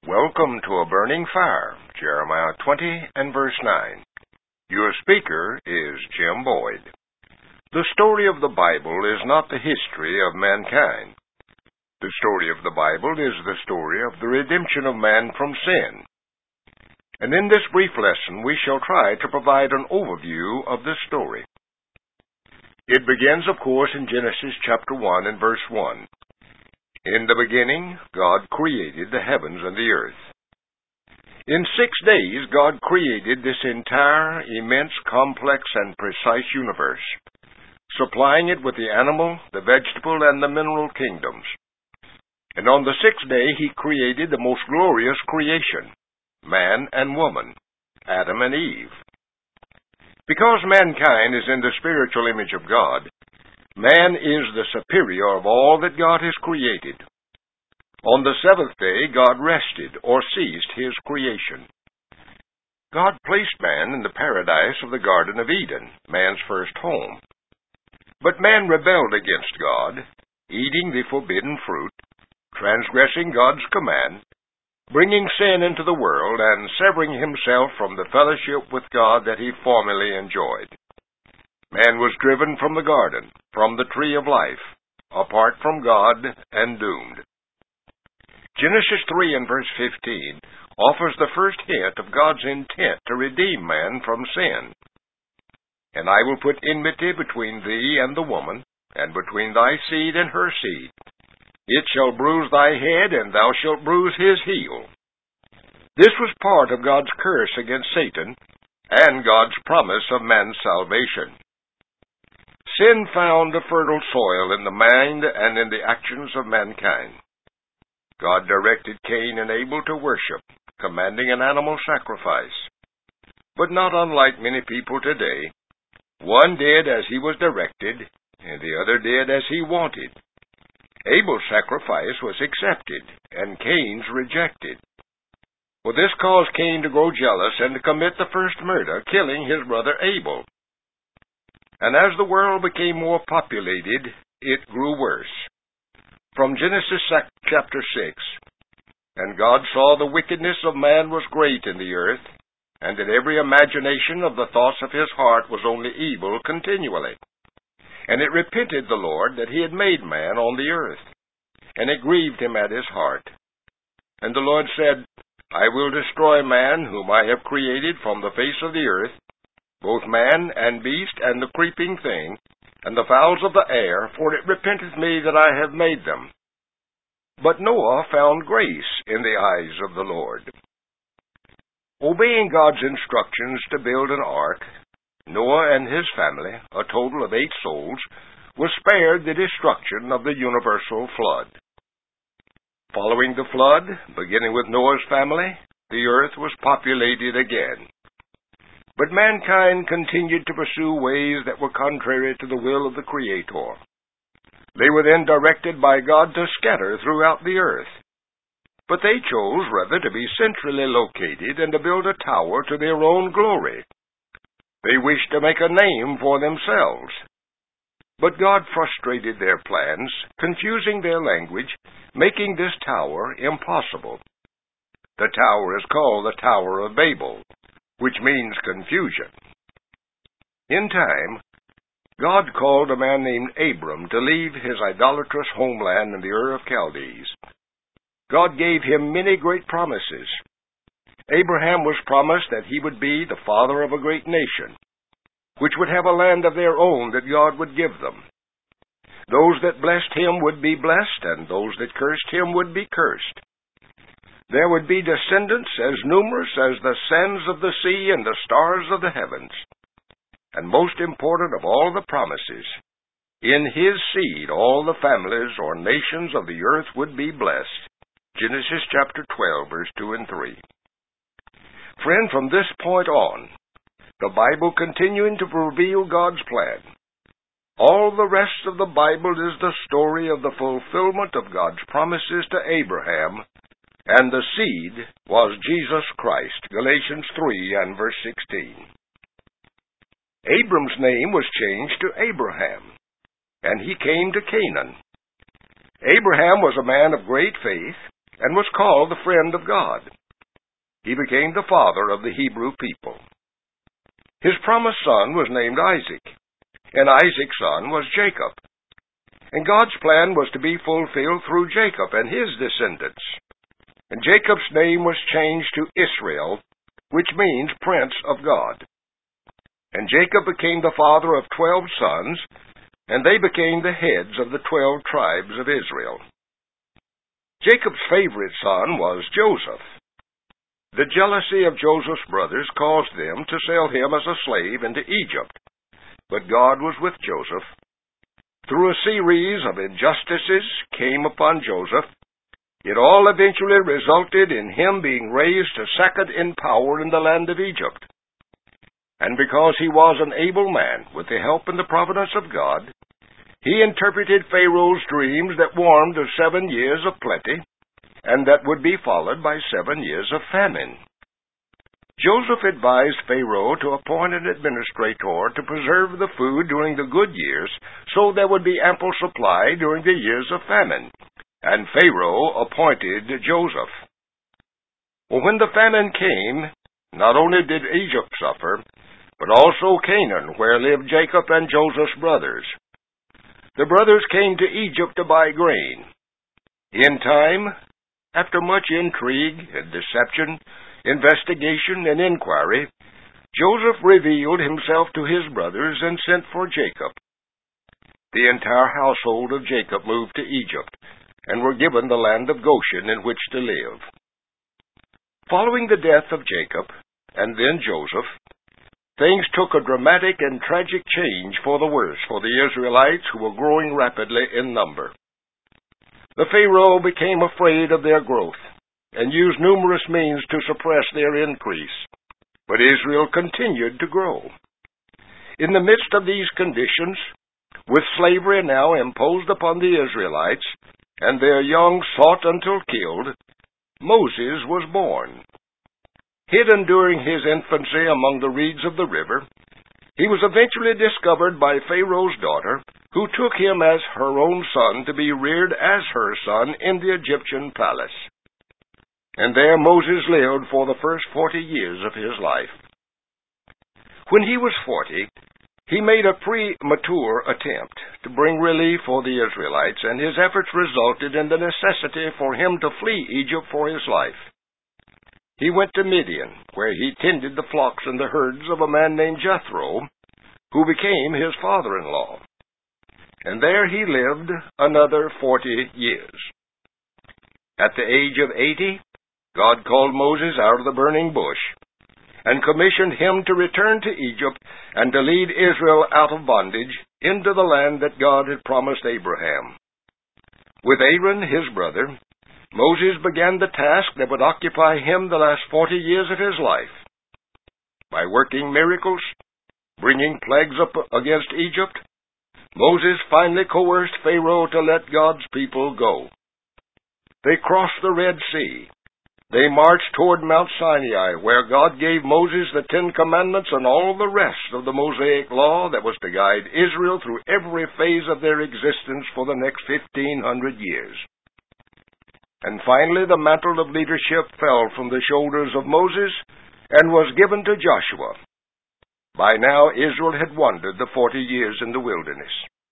Welcome to a burning fire, Jeremiah 20 and verse 9. Your speaker is Jim Boyd. The story of the Bible is not the history of mankind. The story of the Bible is the story of the redemption of man from sin. And in this brief lesson, we shall try to provide an overview of this story. It begins, of course, in Genesis chapter 1 and verse 1. In the beginning, God created the heavens and the earth. In 6 days, God created this entire, immense, complex, and precise universe, supplying it with the animal, the vegetable, and the mineral kingdoms. And on the 6th day, He created the most glorious creation, man and woman, Adam and Eve. Because mankind is in the spiritual image of God, man is the superior of all that God has created. On the 7th day, God rested or ceased His creation. God placed man in the paradise of the Garden of Eden, man's first home. But man rebelled against God, eating the forbidden fruit, transgressing God's command, bringing sin into the world, and severing himself from the fellowship with God that he formerly enjoyed. Man was driven from the garden, from the tree of life, apart from God, and doomed. Genesis 3 and verse 15 offers the first hint of God's intent to redeem man from sin. And I will put enmity between thee and the woman, and between thy seed and her seed. It shall bruise thy head, and thou shalt bruise his heel. This was part of God's curse against Satan, and God's promise of man's salvation. Sin found a fertile soil in the mind and in the actions of mankind. God directed Cain and Abel to worship, commanding an animal sacrifice. But not unlike many people today, one did as he was directed, and the other did as he wanted. Abel's sacrifice was accepted, and Cain's rejected. Well, this caused Cain to grow jealous and to commit the first murder, killing his brother Abel. And as the world became more populated, it grew worse. From Genesis chapter 6, And God saw the wickedness of man was great in the earth, and that every imagination of the thoughts of his heart was only evil continually. And it repented the Lord that he had made man on the earth, and it grieved him at his heart. And the Lord said, I will destroy man whom I have created from the face of the earth, both man and beast and the creeping thing, and the fowls of the air, for it repenteth me that I have made them. But Noah found grace in the eyes of the Lord. Obeying God's instructions to build an ark, Noah and his family, a total of 8 souls, were spared the destruction of the universal flood. Following the flood, beginning with Noah's family, the earth was populated again. But mankind continued to pursue ways that were contrary to the will of the Creator. They were then directed by God to scatter throughout the earth. But they chose rather to be centrally located and to build a tower to their own glory. They wished to make a name for themselves. But God frustrated their plans, confusing their language, making this tower impossible. The tower is called the Tower of Babel, which means confusion. In time, God called a man named Abram to leave his idolatrous homeland in the Ur of Chaldees. God gave him many great promises. Abraham was promised that he would be the father of a great nation, which would have a land of their own that God would give them. Those that blessed him would be blessed, and those that cursed him would be cursed. There would be descendants as numerous as the sands of the sea and the stars of the heavens. And most important of all the promises, in his seed all the families or nations of the earth would be blessed. Genesis chapter 12, verse 2 and 3. Friend, from this point on, the Bible continuing to reveal God's plan. All the rest of the Bible is the story of the fulfillment of God's promises to Abraham, and the seed was Jesus Christ, Galatians 3 and verse 16. Abram's name was changed to Abraham, and he came to Canaan. Abraham was a man of great faith, and was called the friend of God. He became the father of the Hebrew people. His promised son was named Isaac, and Isaac's son was Jacob. And God's plan was to be fulfilled through Jacob and his descendants. And Jacob's name was changed to Israel, which means Prince of God. And Jacob became the father of 12 sons, and they became the heads of the 12 tribes of Israel. Jacob's favorite son was Joseph. The jealousy of Joseph's brothers caused them to sell him as a slave into Egypt. But God was with Joseph. Through a series of injustices came upon Joseph. It all eventually resulted in him being raised to second in power in the land of Egypt. And because he was an able man, with the help and the providence of God, he interpreted Pharaoh's dreams that warned of 7 years of plenty, and that would be followed by 7 years of famine. Joseph advised Pharaoh to appoint an administrator to preserve the food during the good years, so there would be ample supply during the years of famine. And Pharaoh appointed Joseph. Well, when the famine came, not only did Egypt suffer, but also Canaan, where lived Jacob and Joseph's brothers. The brothers came to Egypt to buy grain. In time, after much intrigue and deception, investigation and inquiry, Joseph revealed himself to his brothers and sent for Jacob. The entire household of Jacob moved to Egypt and were given the land of Goshen in which to live. Following the death of Jacob and then Joseph, things took a dramatic and tragic change for the worse for the Israelites, who were growing rapidly in number. The Pharaoh became afraid of their growth and used numerous means to suppress their increase, but Israel continued to grow. In the midst of these conditions, with slavery now imposed upon the Israelites, and their young sought until killed, Moses was born. Hidden during his infancy among the reeds of the river, he was eventually discovered by Pharaoh's daughter, who took him as her own son to be reared as her son in the Egyptian palace. And there Moses lived for the first 40 years of his life. When he was 40, he made a premature attempt to bring relief for the Israelites, and his efforts resulted in the necessity for him to flee Egypt for his life. He went to Midian, where he tended the flocks and the herds of a man named Jethro, who became his father-in-law. And there he lived another 40 years. At the age of 80, God called Moses out of the burning bush and commissioned him to return to Egypt and to lead Israel out of bondage into the land that God had promised Abraham. With Aaron, his brother, Moses began the task that would occupy him the last 40 years of his life. By working miracles, bringing plagues up against Egypt, Moses finally coerced Pharaoh to let God's people go. They crossed the Red Sea. They marched toward Mount Sinai, where God gave Moses the 10 Commandments and all the rest of the Mosaic Law that was to guide Israel through every phase of their existence for the next 1,500 years. And finally, the mantle of leadership fell from the shoulders of Moses and was given to Joshua. By now, Israel had wandered the 40 years in the wilderness.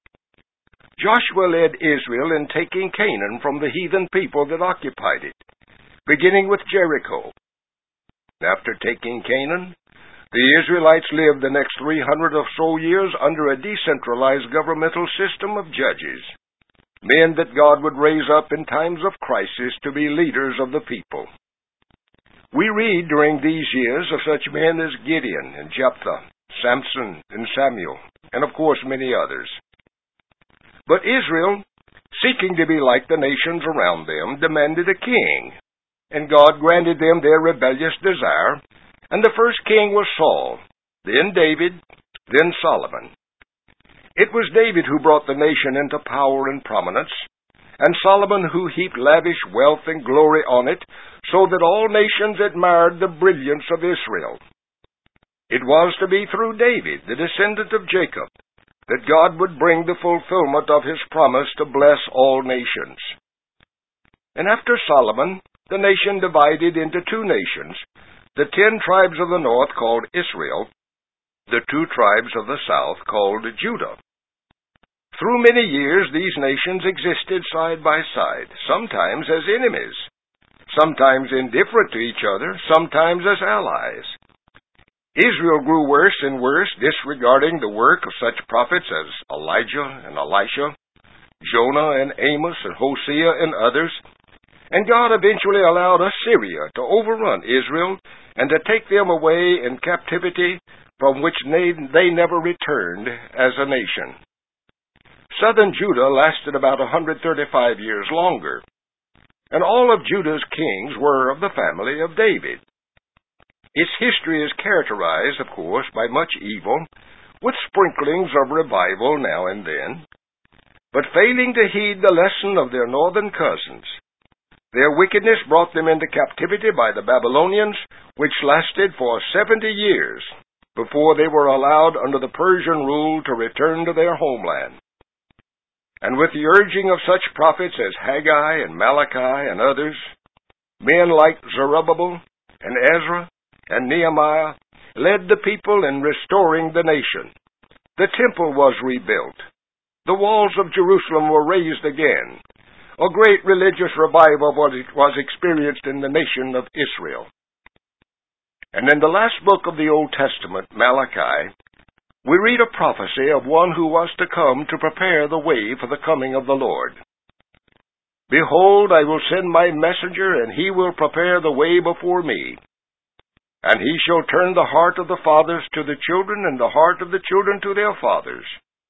Joshua led Israel in taking Canaan from the heathen people that occupied it, beginning with Jericho. After taking Canaan, the Israelites lived the next 300 or so years under a decentralized governmental system of judges, men that God would raise up in times of crisis to be leaders of the people. We read during these years of such men as Gideon and Jephthah, Samson and Samuel, and of course many others. But Israel, seeking to be like the nations around them, demanded a king, and God granted them their rebellious desire, and the first king was Saul, then David, then Solomon. It was David who brought the nation into power and prominence, and Solomon who heaped lavish wealth and glory on it, so that all nations admired the brilliance of Israel. It was to be through David, the descendant of Jacob, that God would bring the fulfillment of his promise to bless all nations. And after Solomon, the nation divided into two nations, the 10 tribes of the north called Israel, the 2 tribes of the south called Judah. Through many years these nations existed side by side, sometimes as enemies, sometimes indifferent to each other, sometimes as allies. Israel grew worse and worse, disregarding the work of such prophets as Elijah and Elisha, Jonah and Amos and Hosea and others, and God eventually allowed Assyria to overrun Israel and to take them away in captivity, from which they never returned as a nation. Southern Judah lasted about 135 years longer, and all of Judah's kings were of the family of David. Its history is characterized, of course, by much evil, with sprinklings of revival now and then, but failing to heed the lesson of their northern cousins, their wickedness brought them into captivity by the Babylonians, which lasted for 70 years before they were allowed under the Persian rule to return to their homeland. And with the urging of such prophets as Haggai and Malachi and others, men like Zerubbabel and Ezra and Nehemiah led the people in restoring the nation. The temple was rebuilt. The walls of Jerusalem were raised again. A great religious revival was experienced in the nation of Israel. And in the last book of the Old Testament, Malachi, we read a prophecy of one who was to come to prepare the way for the coming of the Lord. Behold, I will send my messenger, and he will prepare the way before me. And he shall turn the heart of the fathers to the children, and the heart of the children to their fathers.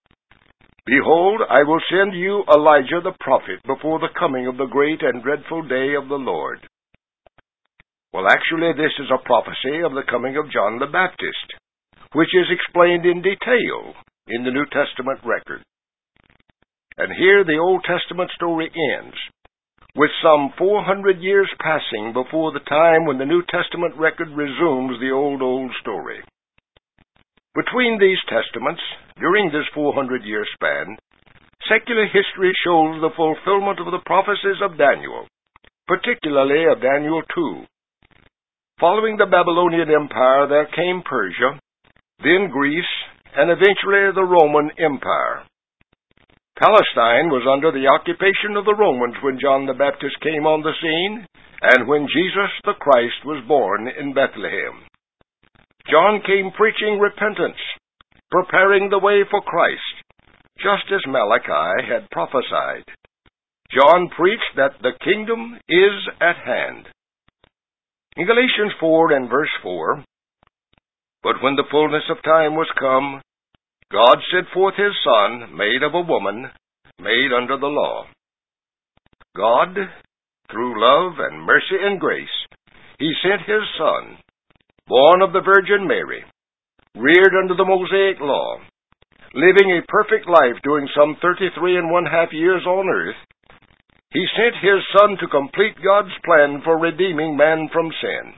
Behold, I will send you Elijah the prophet before the coming of the great and dreadful day of the Lord. Well, actually, this is a prophecy of the coming of John the Baptist, which is explained in detail in the New Testament record. And here the Old Testament story ends, with some 400 years passing before the time when the New Testament record resumes the old story. Between these testaments, during this 400-year span, secular history shows the fulfillment of the prophecies of Daniel, particularly of Daniel 2. Following the Babylonian Empire, there came Persia, then Greece, and eventually the Roman Empire. Palestine was under the occupation of the Romans when John the Baptist came on the scene, and when Jesus the Christ was born in Bethlehem. John came preaching repentance, preparing the way for Christ, just as Malachi had prophesied. John preached that the kingdom is at hand. In Galatians 4 and verse 4, but when the fullness of time was come, God sent forth his Son, made of a woman, made under the law. God, through love and mercy and grace, he sent his Son, born of the Virgin Mary, reared under the Mosaic law, living a perfect life during some 33.5 years on earth. He sent his Son to complete God's plan for redeeming man from sin.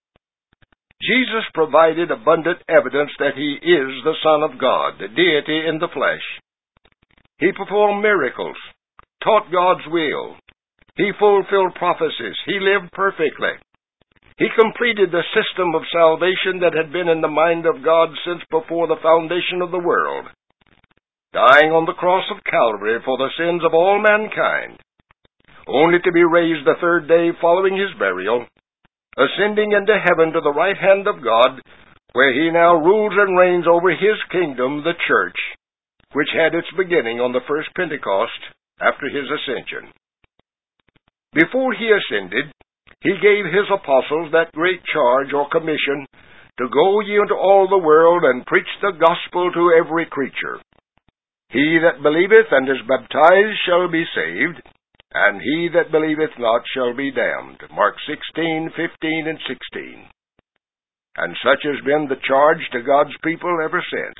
Jesus provided abundant evidence that he is the Son of God, the deity in the flesh. He performed miracles, taught God's will. He fulfilled prophecies. He lived perfectly. He completed the system of salvation that had been in the mind of God since before the foundation of the world, dying on the cross of Calvary for the sins of all mankind, only to be raised the third day following his burial, ascending into heaven to the right hand of God, where he now rules and reigns over his kingdom, the church, which had its beginning on the first Pentecost after his ascension. Before he ascended, he gave his apostles that great charge or commission to go ye into all the world and preach the gospel to every creature. He that believeth and is baptized shall be saved, and he that believeth not shall be damned. Mark 16, 15, and 16. And such has been the charge to God's people ever since.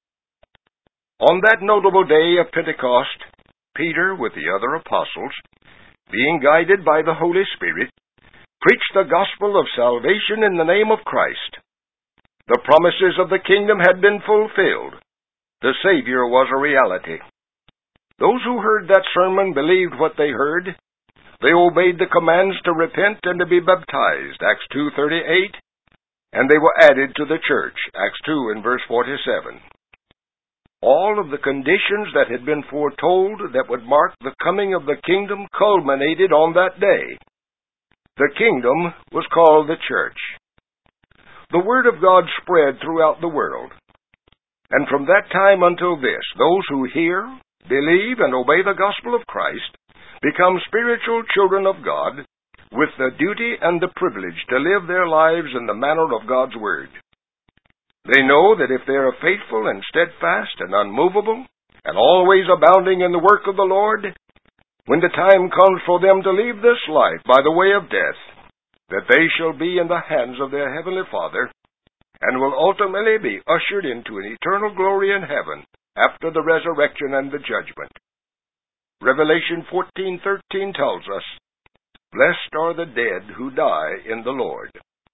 On that notable day of Pentecost, Peter, with the other apostles, being guided by the Holy Spirit, preached the gospel of salvation in the name of Christ. The promises of the kingdom had been fulfilled. The Savior was a reality. Those who heard that sermon believed what they heard. They obeyed the commands to repent and to be baptized, Acts 2:38, and they were added to the church, Acts 2 and verse 47. All of the conditions that had been foretold that would mark the coming of the kingdom culminated on that day. The kingdom was called the church. The Word of God spread throughout the world. And from that time until this, those who hear, believe, and obey the gospel of Christ become spiritual children of God with the duty and the privilege to live their lives in the manner of God's Word. They know that if they are faithful and steadfast and unmovable and always abounding in the work of the Lord, when the time comes for them to leave this life by the way of death, that they shall be in the hands of their Heavenly Father and will ultimately be ushered into an eternal glory in heaven after the resurrection and the judgment. Revelation 14:13 tells us, "Blessed are the dead who die in the Lord."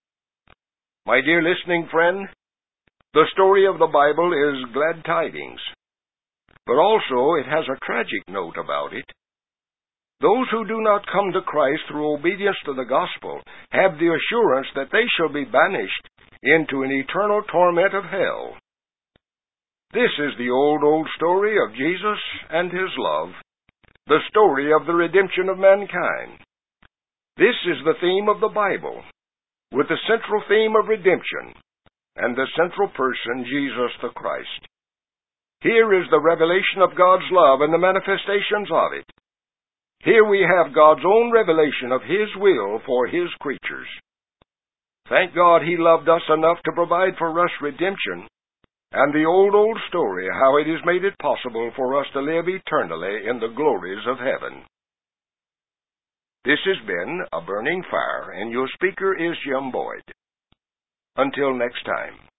My dear listening friend, the story of the Bible is glad tidings, but also it has a tragic note about it. Those who do not come to Christ through obedience to the gospel have the assurance that they shall be banished into an eternal torment of hell. This is the old story of Jesus and His love, the story of the redemption of mankind. This is the theme of the Bible, with the central theme of redemption and the central person, Jesus the Christ. Here is the revelation of God's love and the manifestations of it. Here we have God's own revelation of His will for His creatures. Thank God He loved us enough to provide for us redemption, and the old story how it has made it possible for us to live eternally in the glories of heaven. This has been A Burning Fire, and your speaker is Jim Boyd. Until next time.